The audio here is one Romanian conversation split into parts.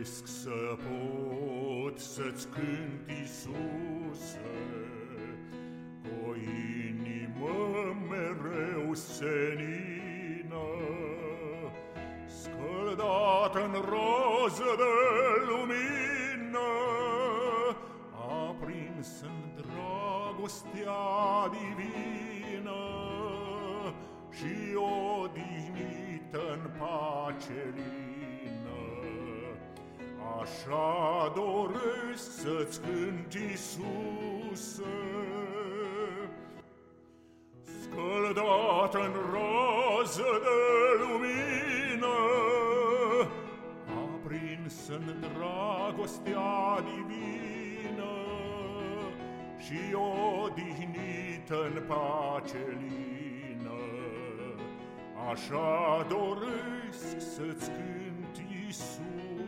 Doresc să pot să-ți cânt, Iisuse, cu o inimă mereu senină, scăldată în roză de lumină, aprins în dragostea divină și odihnită-n pace lină. Așa doresc să-ți cânt, Iisuse, scăldat-n rază de lumină, aprins în dragostea divină și odihnită-n pace lină. Așa doresc să-ți cânt, Iisuse.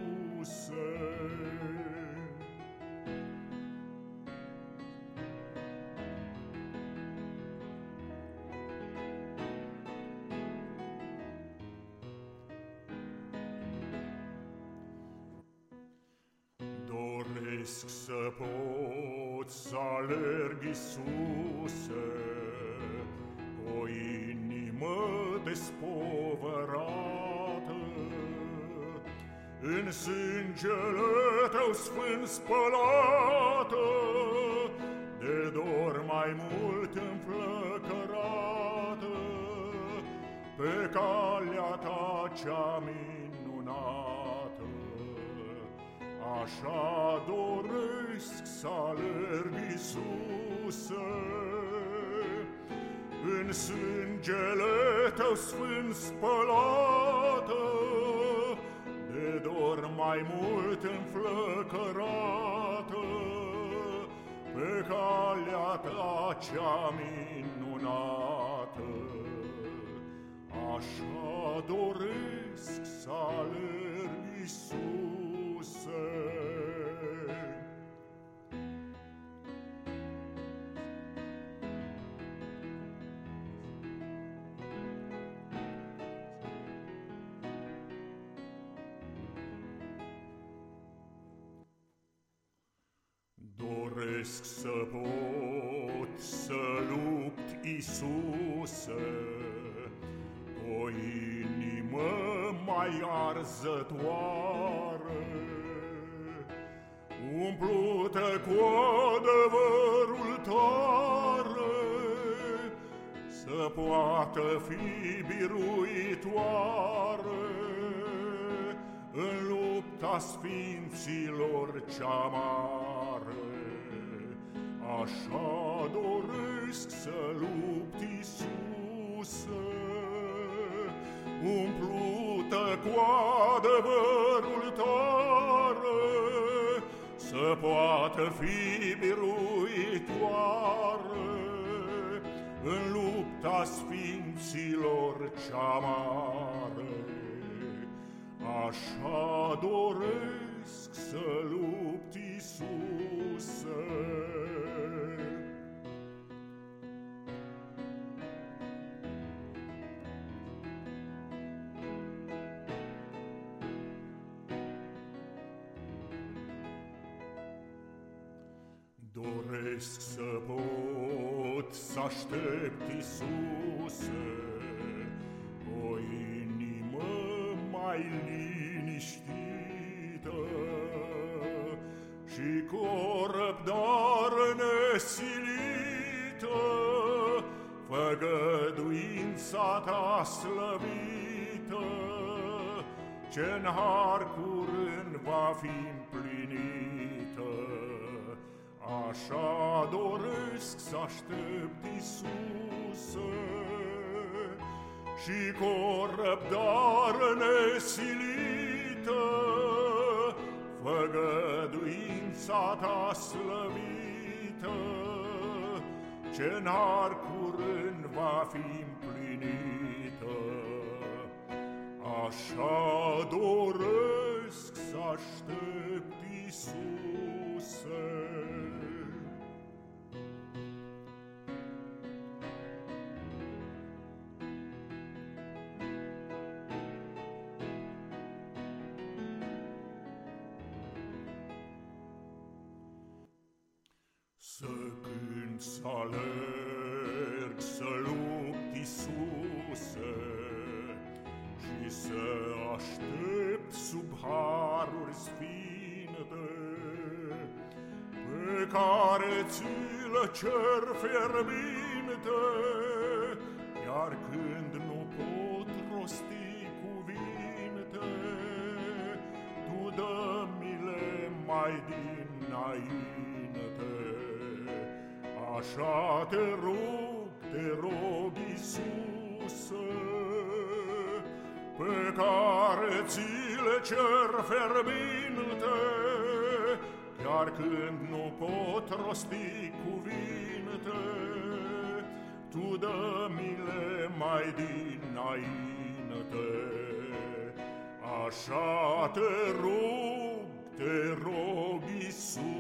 Doresc să pot să alerg, Iisuse, cu o inimă despovărată, în sângele Tău sfânt spălată, de dor mai mult înflăcărată, pe calea Ta cea minunată. Așa doresc să alerg, Iisuse, în sângele Tău sfânt spălată, de dor mai mult înflăcărată, pe calea Ta cea minunată. Așa doresc să alerg, Iisuse. Doresc să pot să lupt, Iisuse, cu o inimă mai arzătoare, umplută cu adevărul tare, să poată fi biruitoare în lupta sfinților cea mare. Așa doresc să lupt, Iisuse, umplută cu adevărul tare, să poată fi biruitoare în lupta sfinților cea mare. Așa doresc să lupt, Iisuse. Doresc să pot să aștept, Iisuse, o inimă mai liniștită și cu o răbdare nesilită, făgăduința Ta slăvită, ce-n har curând va fi împlinită. Așa doresc să aștept, Iisuse, și cu o răbdare nesilită, făgăduința Ta slăvită, ce-n har curând va fi împlinită. Așa doresc să aștept, Iisuse. să alerg, să lupt, Iisuse, și să aștept sub haruri sfinte, pe care ți le cer fierbinte, iar când nu pot rosti cuvinte, tu dă-mi-le mai dinainte. Așa te rog, Iisuse, pe care ți le cer fierbinte, chiar când nu pot rosti cuvinte, tu dă-mi-le mai dinainte. Așa te rog, Iisuse.